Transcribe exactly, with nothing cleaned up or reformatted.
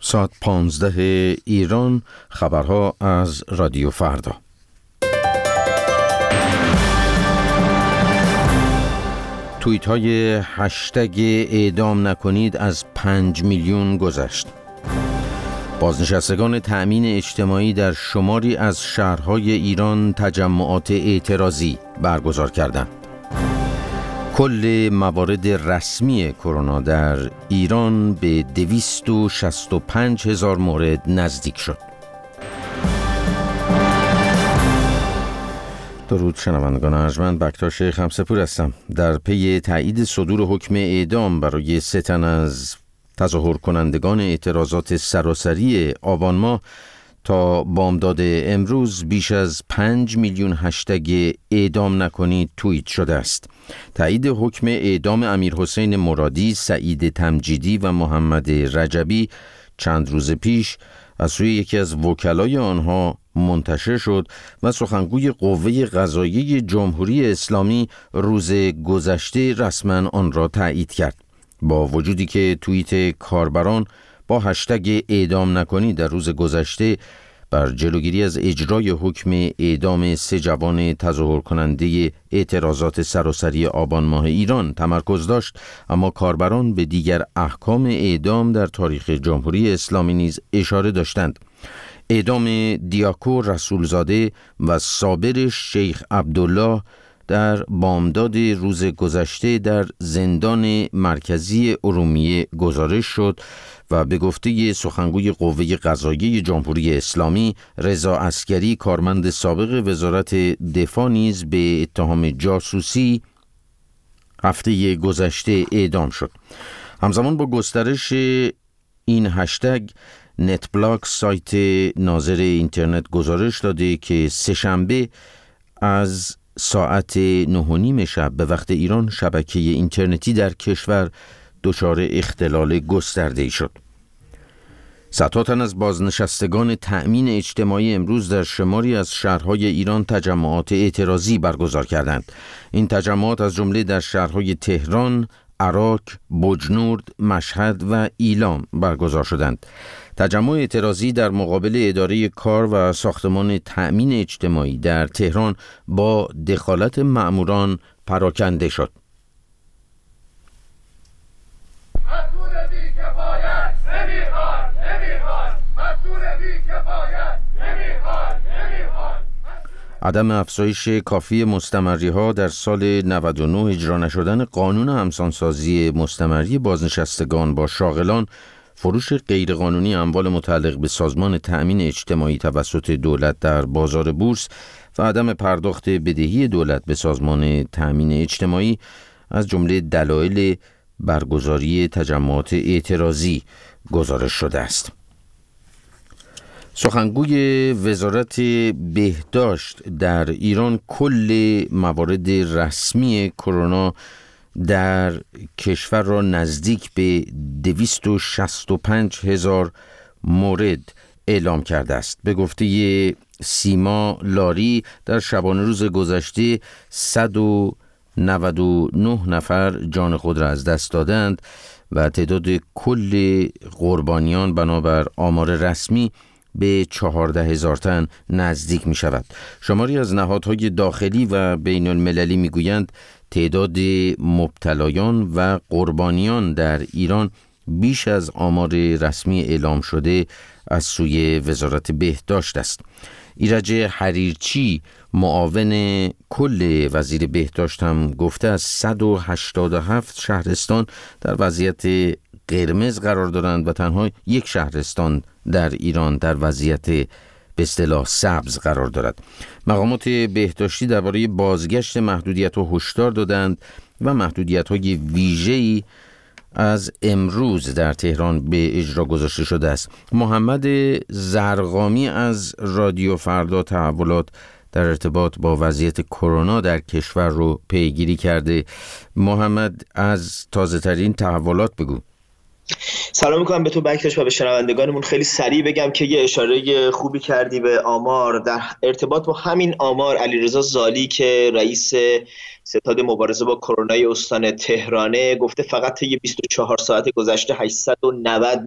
ساعت پانزده ایران، خبرها از رادیو فردا. توییت های هشتگ اعدام نکنید از پنج میلیون گذشت. بازنشستگان تأمین اجتماعی در شماری از شهرهای ایران تجمعات اعتراضی برگزار کردند. کل موارد رسمی کرونا در ایران به دویست و شصت و پنج هزار مورد نزدیک شد. درود شنوندگان ارجمند، بکتاش خمسپور هستم. در پی تایید صدور حکم اعدام برای سه تن از تظاهر کنندگان اعتراضات سراسری آبان ماه تا بامداد امروز بیش از پنج میلیون هشتگ اعدام نکنید توییت شده است. تایید حکم اعدام امیرحسین مرادی، سعید تمجیدی و محمد رجبی چند روز پیش از سوی یکی از وکلای آنها منتشر شد و سخنگوی قوه قضاییه جمهوری اسلامی روز گذشته رسما آن را تایید کرد. با وجودی که توییت کاربران با هشتگ اعدام نکنید در روز گذشته بر جلوگیری از اجرای حکم اعدام سه جوان تظاهر کننده اعتراضات سراسری آبان ماه ایران تمرکز داشت، اما کاربران به دیگر احکام اعدام در تاریخ جمهوری اسلامی نیز اشاره داشتند. اعدام دیاکو رسولزاده و صابر شیخ عبدالله در بامداد روز گذشته در زندان مرکزی ارومیه گزارش شد و به گفته سخنگوی قوه قضاییه جمهوری اسلامی، رضا عسگری، کارمند سابق وزارت دفاع، نیز به اتهام جاسوسی هفته گذشته اعدام شد. همزمان با گسترش این هشتگ، نت بلاک سایت ناظر اینترنت گزارش داده که سه‌شنبه از ساعت نه و نیم شب به وقت ایران شبکه اینترنتی در کشور دچار اختلال گسترده‌ای شد. صدها تن از بازنشستگان تأمین اجتماعی امروز در شماری از شهرهای ایران تجمعات اعتراضی برگزار کردند. این تجمعات از جمله در شهرهای تهران، عراق، بجنورد، مشهد و ایلام برگزار شدند. تجمع اعتراضی در مقابل اداره کار و ساختمان تأمین اجتماعی در تهران با دخالت مأموران پراکنده شد. عدم افزایش کافی مستمری‌ها در سال نود و نه، اجرا نشدن قانون همسانسازی مستمری بازنشستگان با شاغلان، فروش غیرقانونی اموال متعلق به سازمان تأمین اجتماعی توسط دولت در بازار بورس و عدم پرداخت بدهی دولت به سازمان تأمین اجتماعی از جمله دلایل برگزاری تجمعات اعتراضی گزارش شده است. سخنگوی وزارت بهداشت در ایران کل موارد رسمی کرونا در کشور را نزدیک به دویست و شصت و پنج هزار مورد اعلام کرده است. به گفته سیما لاری، در شبانه روز گذشته صد و نود و نه نفر جان خود را از دست دادند و تعداد کل قربانیان بنابر آمار رسمی به چهارده هزار تن نزدیک می شود. شماری از نهادهای داخلی و بین المللی می گویند تعداد مبتلایان و قربانیان در ایران بیش از آمار رسمی اعلام شده از سوی وزارت بهداشت است. ایرج حریرچی، معاون کل وزیر بهداشت، هم گفته از صد و هشتاد و هفت شهرستان در وضعیت قرمز قرار دارند و تنها یک شهرستان در ایران در وضعیت به اصطلاح سبز قرار دارد. مقامات بهداشتی درباره بازگشت محدودیت‌ها هشدار دادند و محدودیت‌های ویژه‌ای از امروز در تهران به اجرا گذاشته شده است. محمد زرقامی از رادیو فردا تحولات در ارتباط با وضعیت کرونا در کشور رو پیگیری کرده. محمد، از تازه ترین تحولات بگو. سلام میکنم به تو بکتاش و به شنوندگانمون. خیلی سریع بگم که یه اشاره خوبی کردی به آمار. در ارتباط با همین آمار، علیرضا زالی که رئیس ستاد مبارزه با کرونا استان تهرانه گفته فقط طی بیست و چهار ساعت گذشته هشتصد و نود